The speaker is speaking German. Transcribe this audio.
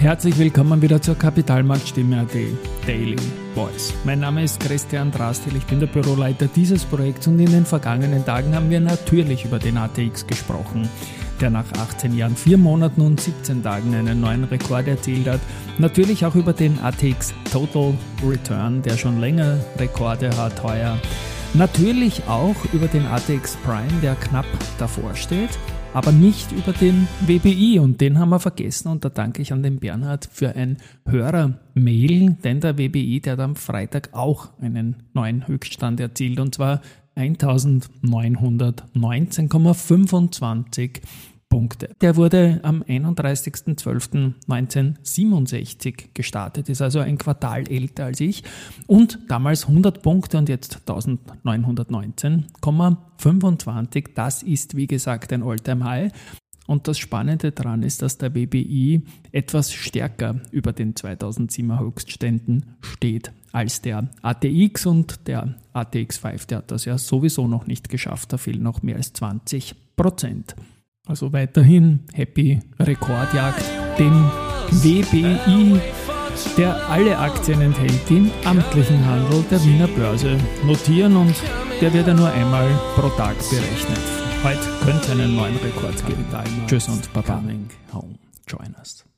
Herzlich willkommen wieder zur Kapitalmarktstimme.at Daily Voice. Mein Name ist Christian Drastil, ich bin der Büroleiter dieses Projekts und in den vergangenen Tagen haben wir natürlich über den ATX gesprochen, der nach 18 Jahren, 4 Monaten und 17 Tagen einen neuen Rekord erzielt hat. Natürlich auch über den ATX Total Return, der schon länger Rekorde hat heuer. Natürlich auch über den ATX Prime, der knapp davor steht. Aber nicht über den WBI und den haben wir vergessen und da danke ich an den Bernhard für ein Hörer-Mail, denn der WBI, der hat am Freitag auch einen neuen Höchststand erzielt und zwar 1919,25 Punkte. Der wurde am 31.12.1967 gestartet, ist also ein Quartal älter als ich und damals 100 Punkte und jetzt 1919,25. Das ist wie gesagt ein All-Time-High und das Spannende daran ist, dass der WBI etwas stärker über den 2007er Höchstständen steht als der ATX und der ATX 5, der hat das ja sowieso noch nicht geschafft, da fehlen noch mehr als 20%. Also weiterhin Happy Rekordjagd, dem WBI, der alle Aktien enthält, die im amtlichen Handel der Wiener Börse notieren und der wird ja nur einmal pro Tag berechnet. Heute könnte es einen neuen Rekord geben. Tschüss und Baba. Coming home. Join us.